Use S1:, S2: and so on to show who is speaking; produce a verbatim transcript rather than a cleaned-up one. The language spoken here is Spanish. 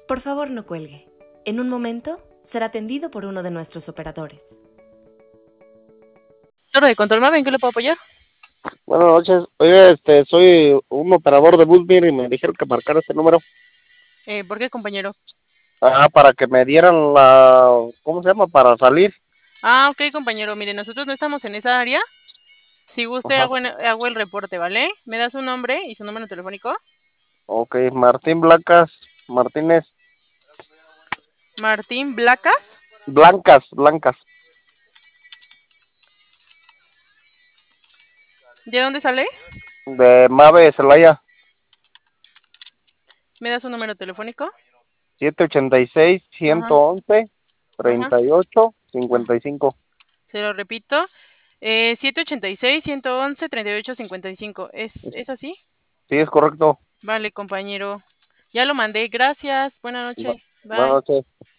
S1: Por favor, no cuelgue. En un momento será atendido por uno de nuestros operadores.
S2: Toro de Control Mave, ¿en qué le puedo apoyar?
S3: Buenas noches. Oye, este, soy un operador de Busmir y me dijeron que marcara este número.
S2: Eh, ¿Por qué, compañero?
S3: Ah, para que me dieran la, ¿cómo se llama? Para salir.
S2: Ah, ok, compañero. Mire, nosotros no estamos en esa área. Si guste,
S3: Ajá.
S2: hago, en- hago el reporte, ¿vale? ¿Me da su nombre y su número telefónico?
S3: Ok, Martín Blancas, Martínez.
S2: Martín Blacas.
S3: Blancas, Blancas.
S2: ¿De dónde sale?
S3: De Mave, Celaya.
S2: ¿Me da su número telefónico?
S3: siete ochenta y seis,
S2: Ajá,
S3: ciento once,
S2: ajá.
S3: treinta y ocho,
S2: Ah,
S3: cincuenta y cinco.
S2: se lo repito. Eh, siete ochenta y seis, ciento once, treinta y ocho, cincuenta y cinco. ¿Es, ¿Es así?
S3: Sí, es correcto.
S2: Vale, compañero. Ya lo mandé. Gracias. Buenas
S3: Bu-
S2: noches.
S3: Buenas
S2: Bye.
S3: noches.